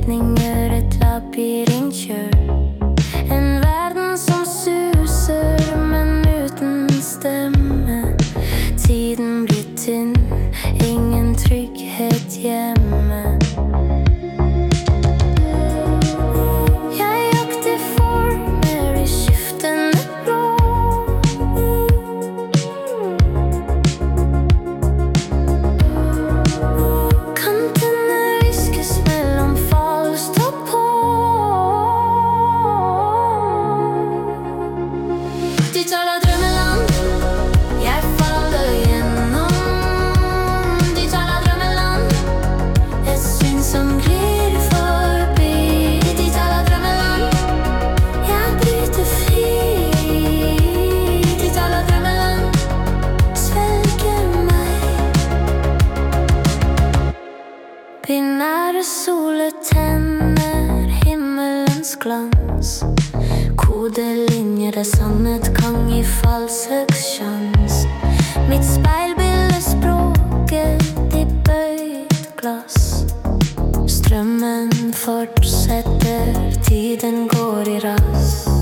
retning gjør et labyrintkjør. En verden som suser, men uten stemme. Tiden blir tynn, ingen trygghet hjemme. Jeg jakter former i skiftende blå. Kantene viskes mellom fall, stå på. De taler drømmeland, jeg faller gjennom. De taler drømmeland, et syn som glir forbi. De taler drømmeland, jeg bryter fri. De taler drømmeland, svelger meg. Binære soler tenner himmelens glans. Kodelinjer er sannhet, kan gi falsk sjans. Mitt speilbilde språket i bøyd glass. Strømmen fortsetter, tiden går i ras.